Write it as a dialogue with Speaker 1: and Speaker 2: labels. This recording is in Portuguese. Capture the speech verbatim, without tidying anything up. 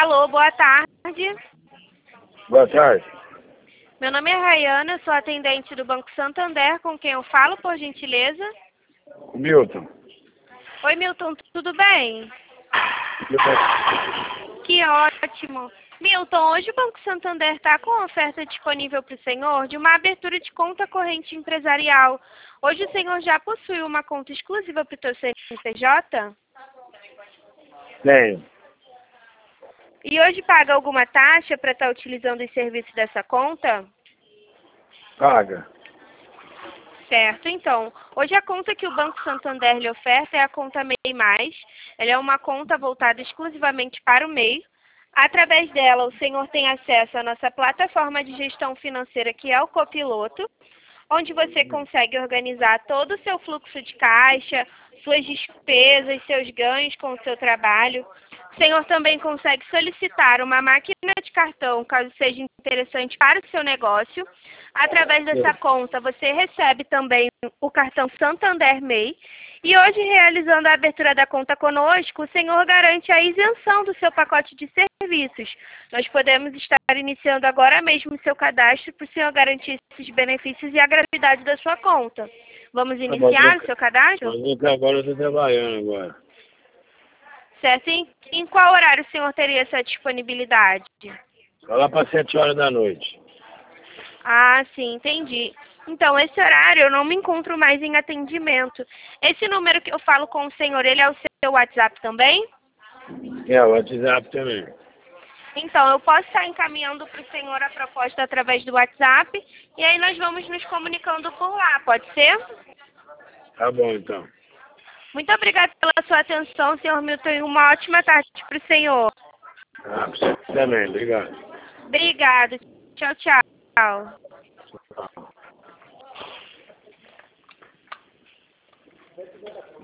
Speaker 1: Alô, boa tarde.
Speaker 2: Boa tarde.
Speaker 1: Meu nome é Rayana, sou atendente do Banco Santander, com quem eu falo, por gentileza?
Speaker 2: Milton.
Speaker 1: Oi, Milton, tudo bem? Que ótimo. Milton, hoje o Banco Santander está com oferta disponível para o senhor de uma abertura de conta corrente empresarial. Hoje o senhor já possui uma conta exclusiva para o seu C N P J?
Speaker 2: Tenho.
Speaker 1: E hoje paga alguma taxa para estar utilizando os serviços dessa conta?
Speaker 2: Paga.
Speaker 1: Certo, então, hoje a conta que o Banco Santander lhe oferta é a conta MEI Mais. Ela é uma conta voltada exclusivamente para o MEI. Através dela, o senhor tem acesso à nossa plataforma de gestão financeira, que é o Copiloto, onde você consegue organizar todo o seu fluxo de caixa, suas despesas, seus ganhos com o seu trabalho. O senhor também consegue solicitar uma máquina de cartão, caso seja interessante para o seu negócio. Através dessa conta, você recebe também o cartão Santander MEI. E hoje, realizando a abertura da conta conosco, o senhor garante a isenção do seu pacote de serviços. Nós podemos estar iniciando agora mesmo o seu cadastro para o senhor garantir esses benefícios e a gratuidade da sua conta. Vamos iniciar o seu cadastro?
Speaker 2: Agora eu estou trabalhando agora.
Speaker 1: Certo. Em, em qual horário o senhor teria essa disponibilidade?
Speaker 2: Só lá para sete horas da noite.
Speaker 1: Ah, sim, entendi. Então, esse horário eu não me encontro mais em atendimento. Esse número que eu falo com o senhor, ele é o seu WhatsApp também?
Speaker 2: É, o WhatsApp também.
Speaker 1: Então, eu posso estar encaminhando para o senhor a proposta através do WhatsApp e aí nós vamos nos comunicando por lá, pode ser?
Speaker 2: Tá bom, então.
Speaker 1: Muito obrigada pela sua atenção, senhor Milton, e uma ótima tarde para o senhor.
Speaker 2: Ah, você também, obrigado.
Speaker 1: Obrigada. Tchau, tchau.
Speaker 2: Tchau.